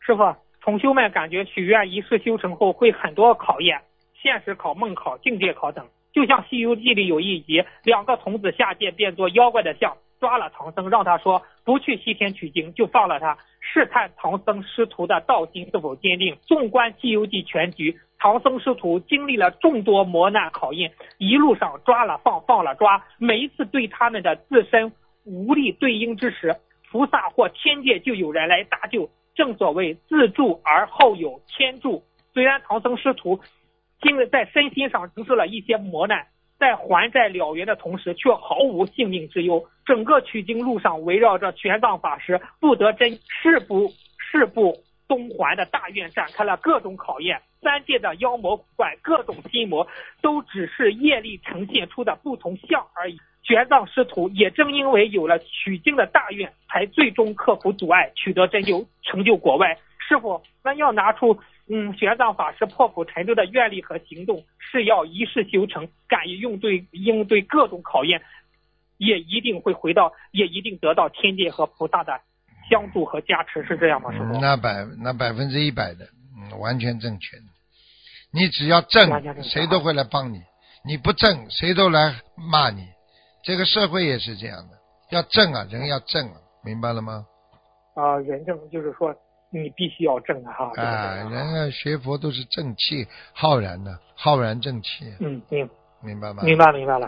师傅，同修们感觉许愿一世修成后会很多考验，现实考、梦考、境界考等。就像《西游记》里有一集，两个童子下界变作妖怪的像，抓了唐僧，让他说不去西天取经，就放了他，试探唐僧师徒的道心是否坚定。纵观《西游记》全局，唐僧师徒经历了众多磨难考验，一路上抓了放，放了抓，每一次对他们的自身无力对应之时，菩萨或天界就有人来搭救。正所谓自助而后有天助。虽然唐僧师徒在身心上承受了一些磨难，在还债了缘的同时却毫无性命之忧。整个取经路上围绕着玄奘法师不得真誓不东还的大愿展开了各种考验。三界的妖魔怪各种心魔都只是业力呈现出的不同相而已。玄奘师徒也正因为有了取经的大愿，才最终克服阻碍，取得真救，成就国外。师傅，那要拿出玄奘法师破釜沉舟的愿力和行动，是要一世修成，敢于应对各种考验，也一定得到天界和菩萨的相助和加持，是这样吗？师傅？ 那100%的，完全正确的。你只要正，谁都会来帮你；你不正，谁都来骂你。这个社会也是这样的，要正啊，人要正啊，明白了吗？ 人正就是说你必须要正哈。 人学佛都是正气浩然的，浩然正气。 明白吗？明白了。